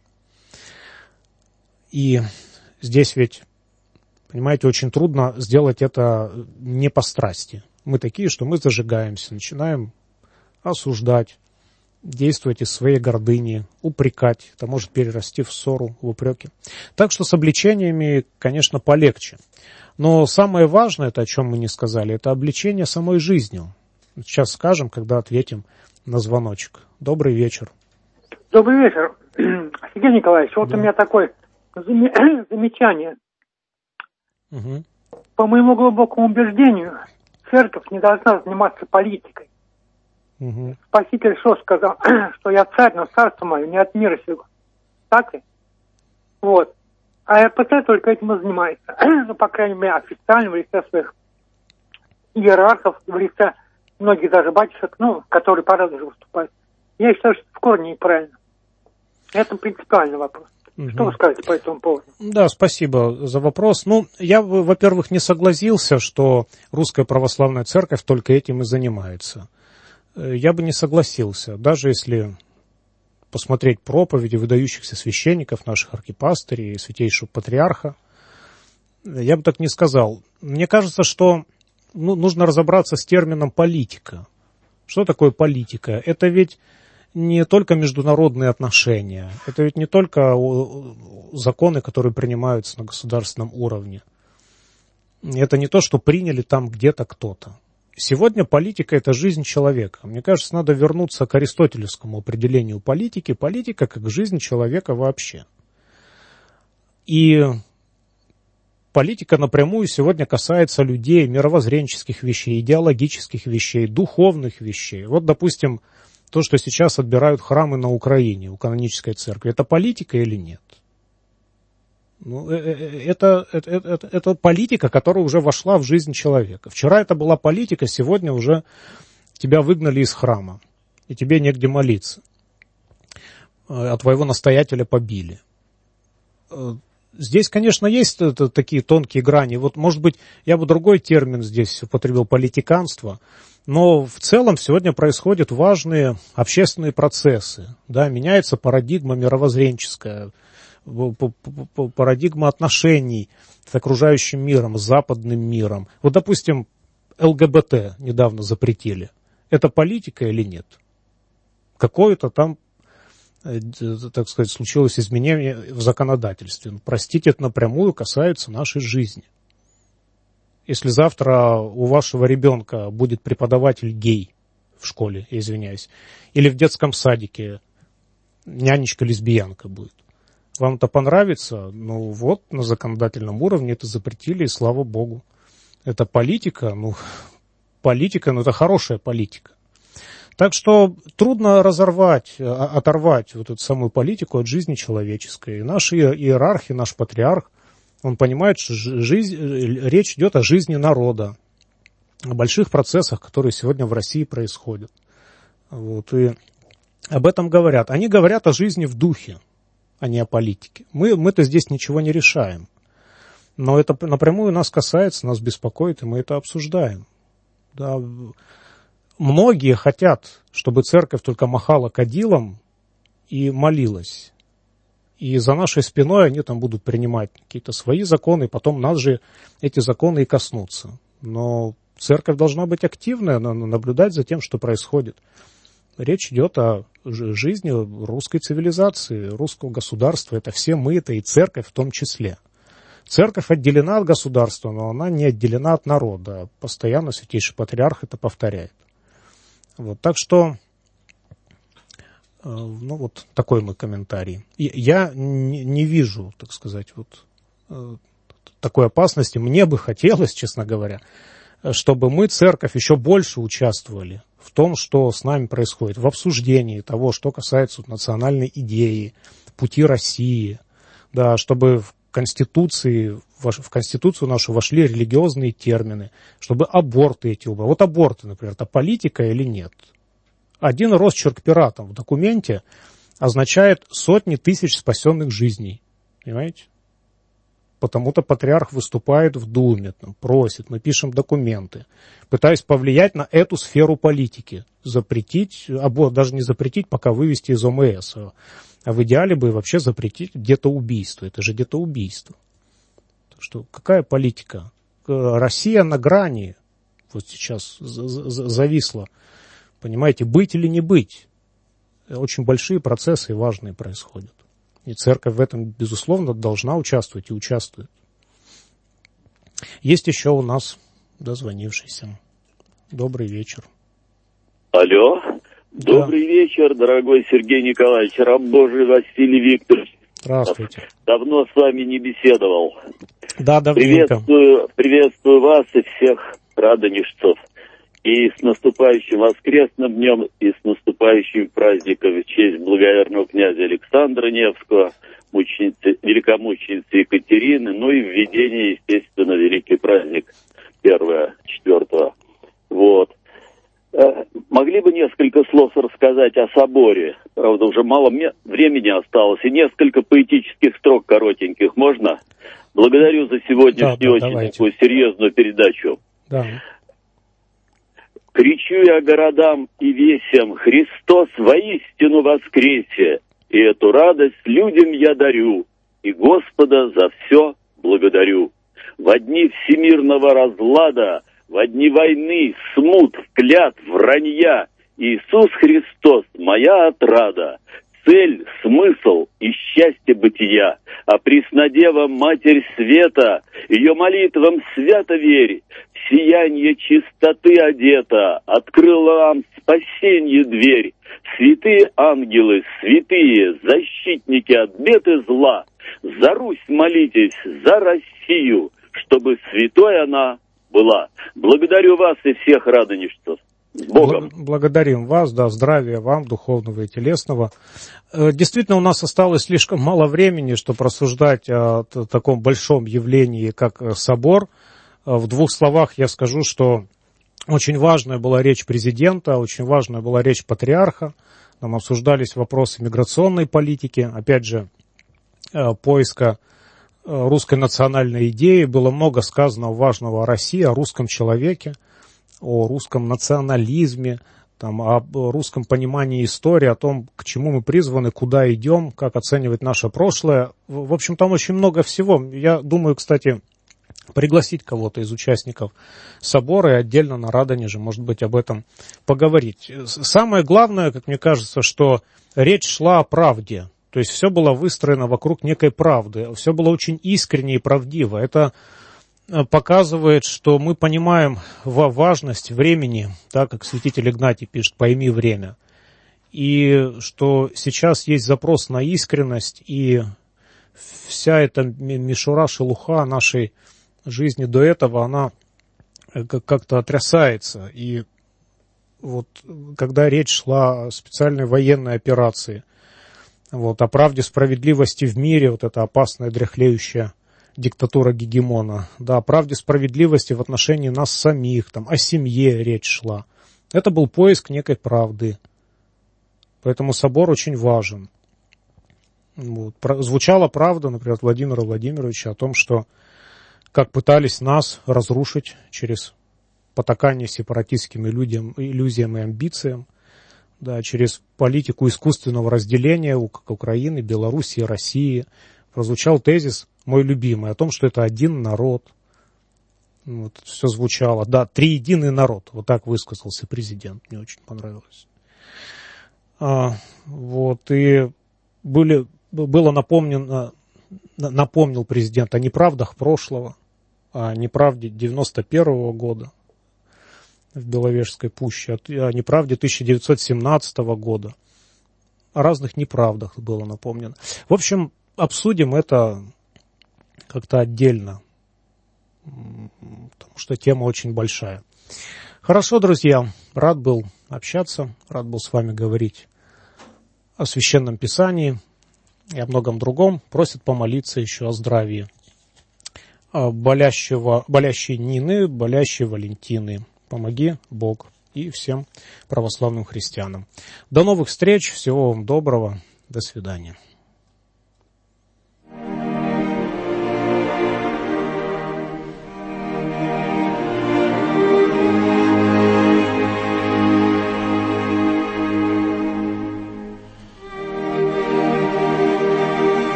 И здесь ведь, понимаете, очень трудно сделать это не по страсти. Мы такие, что мы зажигаемся, начинаем осуждать, действовать из своей гордыни, упрекать. Это может перерасти в ссору, в упреки. Так что с обличениями, конечно, полегче. Но самое важное, это о чем мы не сказали, это обличение самой жизнью. Сейчас скажем, когда ответим на звоночек. Добрый вечер. Добрый вечер, Сергей Николаевич. Вот у меня такое замечание. Угу. По моему глубокому убеждению, церковь не должна заниматься политикой. Угу. Спаситель Христос сказал, что я царь, но царство мое не от мира сего. Так ли? Вот. А РПЦ только этим и занимается. По крайней мере, официально в лице своих иерархов, в лице многих даже батюшек, которые по-разному выступают. Я считаю, что это в корне неправильно. Это принципиальный вопрос. Что вы скажете по этому поводу? Да, спасибо за вопрос. Я, во-первых, не согласился, что Русская Православная Церковь только этим и занимается. Я бы не согласился, даже если посмотреть проповеди выдающихся священников, наших архипастырей и святейшего патриарха, я бы так не сказал. Мне кажется, что нужно разобраться с термином «политика». Что такое политика? Это ведь не только международные отношения, это ведь не только законы, которые принимаются на государственном уровне. Это не то, что приняли там где-то кто-то. Сегодня политика – это жизнь человека. Мне кажется, надо вернуться к аристотелевскому определению политики. Политика как жизнь человека вообще. И политика напрямую сегодня касается людей, мировоззренческих вещей, идеологических вещей, духовных вещей. Вот, допустим, то, что сейчас отбирают храмы на Украине у канонической церкви, это политика или нет? Это политика, которая уже вошла в жизнь человека. Вчера это была политика, сегодня уже тебя выгнали из храма, и тебе негде молиться. А твоего настоятеля побили. Здесь, конечно, есть такие тонкие грани. Вот, может быть, я бы другой термин здесь употребил — политиканство. Но в целом сегодня происходят важные общественные процессы. Да, меняется парадигма мировоззренческая, парадигма отношений с окружающим миром, с западным миром. Вот, допустим, ЛГБТ недавно запретили. Это политика или нет? Какое-то там, так сказать, случилось изменение в законодательстве. Простите, это напрямую касается нашей жизни. Если завтра у вашего ребенка будет преподаватель гей в школе, я извиняюсь, или в детском садике нянечка-лесбиянка будет, вам это понравится? На законодательном уровне это запретили, и слава богу. Это политика, это хорошая политика. Так что трудно оторвать вот эту самую политику от жизни человеческой. И наш иерарх, наш патриарх, он понимает, что речь идет о жизни народа, о больших процессах, которые сегодня в России происходят. Вот, и об этом говорят. Они говорят о жизни в духе, а не о политике. Мы-то здесь ничего не решаем. Но это напрямую нас касается, нас беспокоит, и мы это обсуждаем. Да. Многие хотят, чтобы церковь только махала кадилом и молилась. И за нашей спиной они там будут принимать какие-то свои законы, и потом нас же эти законы и коснутся. Но церковь должна быть активная, наблюдать за тем, что происходит. Речь идет о жизни русской цивилизации, русского государства. Это все мы, это и церковь в том числе. Церковь отделена от государства, но она не отделена от народа. Постоянно Святейший Патриарх это повторяет. Вот, так что, вот такой мой комментарий. Я не вижу, так сказать, вот такой опасности. Мне бы хотелось, честно говоря, чтобы мы, церковь, еще больше участвовали в том, что с нами происходит, в обсуждении того, что касается национальной идеи, пути России, да, чтобы в Конституцию нашу вошли религиозные термины, чтобы аборты эти убрали. Вот аборты, например, это политика или нет? Один росчерк пера там в документе означает сотни тысяч спасенных жизней. Понимаете? Потому-то патриарх выступает в Думе, там, просит, мы пишем документы, пытаясь повлиять на эту сферу политики, запретить, аборт, даже не запретить, пока вывести из ОМС, а в идеале бы вообще запретить детоубийство. Это же детоубийство. Так что какая политика? Россия на грани вот сейчас зависла. Понимаете, быть или не быть. Очень большие процессы и важные происходят. И церковь в этом, безусловно, должна участвовать и участвует. Есть еще у нас дозвонившийся. Добрый вечер. Алло. Да. Добрый вечер, дорогой Сергей Николаевич, раб Божий Василий Викторович. Здравствуйте. Давно с вами не беседовал. Да, давненько. Приветствую вас и всех радонежцев. И с наступающим воскресным днем, и с наступающим праздником в честь благоверного князя Александра Невского, великомученицы Екатерины, ну и введение, естественно, великий праздник 1-4. Вот. Могли бы несколько слов рассказать о соборе? Правда, уже мало времени осталось. И несколько поэтических строк коротеньких можно? Благодарю за сегодняшнюю очень такую серьезную передачу. Да. Кричу я городам и весям: Христос воистину воскресе! И эту радость людям я дарю, и Господа за все благодарю. Во дни всемирного разлада, во дни войны, смут, клятв, вранья, Иисус Христос — моя отрада, цель, смысл и счастье бытия. А Преснодева, Матерь Света, ее молитвам свято верь, в сиянье чистоты одета, открыла вам спасенье дверь. Святые ангелы, святые, защитники от бед и зла, за Русь молитесь, за Россию, чтобы святой она была. Благодарю вас и всех радонежцев. С Богом. Благодарим вас, да, здравия вам, духовного и телесного. Действительно, у нас осталось слишком мало времени, чтобы рассуждать о таком большом явлении, как собор. В двух словах я скажу, что очень важная была речь президента, очень важная была речь патриарха. Там обсуждались вопросы миграционной политики, опять же, поиска русской национальной идеи. Было много сказано важного о России, о русском человеке, о русском национализме, там, о русском понимании истории, о том, к чему мы призваны, куда идем, как оценивать наше прошлое. В общем, там очень много всего. Я думаю, кстати, пригласить кого-то из участников собора и отдельно на Радонеже, может быть, об этом поговорить. Самое главное, как мне кажется, что речь шла о правде. То есть все было выстроено вокруг некой правды. Все было очень искренне и правдиво. Это показывает, что мы понимаем важность времени, так как святитель Игнатий пишет: «Пойми время». И что сейчас есть запрос на искренность, и вся эта мишура, шелуха нашей жизни до этого, она как-то отрясается. И вот когда речь шла о специальной военной операции, вот, о правде, справедливости в мире, вот эта опасная, дряхлеющая диктатура гегемона, да, о правде, справедливости в отношении нас самих, там, о семье речь шла. Это был поиск некой правды. Поэтому собор очень важен. Вот. Звучала правда, например, от Владимира Владимировича о том, что как пытались нас разрушить через потакание сепаратистским иллюзиям и амбициям, да, через политику искусственного разделения Украины, Белоруссии, России. Прозвучал тезис, мой любимый, о том, что это один народ. Вот, все звучало. Да, триединый народ. Вот так высказался президент. Мне очень понравилось. Вот, и напомнил президент о неправдах прошлого, о неправде 91 года в Беловежской пуще, о неправде 1917 года. О разных неправдах было напомнено. В общем, обсудим это как-то отдельно, потому что тема очень большая. Хорошо, друзья, рад был общаться, рад был с вами говорить о Священном Писании и о многом другом. Просят помолиться еще о здравии болящей Нины, болящей Валентины. Помоги, Бог, и всем православным христианам. До новых встреч, всего вам доброго, до свидания.